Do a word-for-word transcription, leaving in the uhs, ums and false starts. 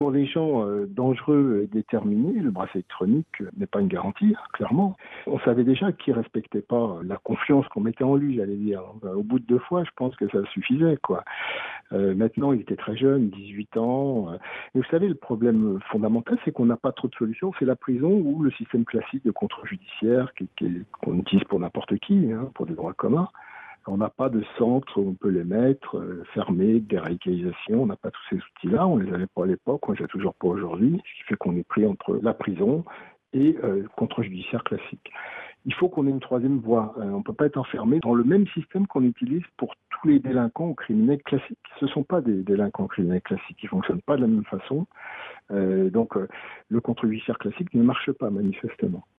Pour les gens euh, dangereux et déterminés, le bracelet électronique euh, n'est pas une garantie, hein, clairement. On savait déjà qu'il ne respectait pas la confiance qu'on mettait en lui, j'allais dire. Au bout de deux fois, je pense que ça suffisait, quoi. Euh, maintenant, il était très jeune, dix-huit ans. Euh, et vous savez, le problème fondamental, c'est qu'on n'a pas trop de solutions. C'est la prison ou le système classique de contrôle judiciaire qui, qui, qu'on utilise pour n'importe qui, hein, pour des droits communs. On n'a pas de centre où on peut les mettre, euh, fermés, de déradicalisation. On n'a pas tous ces outils-là. On les avait pas à l'époque, on les a toujours pas aujourd'hui. Ce qui fait qu'on est pris entre la prison et euh, le contrôle judiciaire classique. Il faut qu'on ait une troisième voie. Euh, on ne peut pas être enfermé dans le même système qu'on utilise pour tous les délinquants ou criminels classiques. Ce ne sont pas des délinquants criminels classiques. Ils ne fonctionnent pas de la même façon. Euh, donc, euh, le contrôle judiciaire classique ne marche pas manifestement.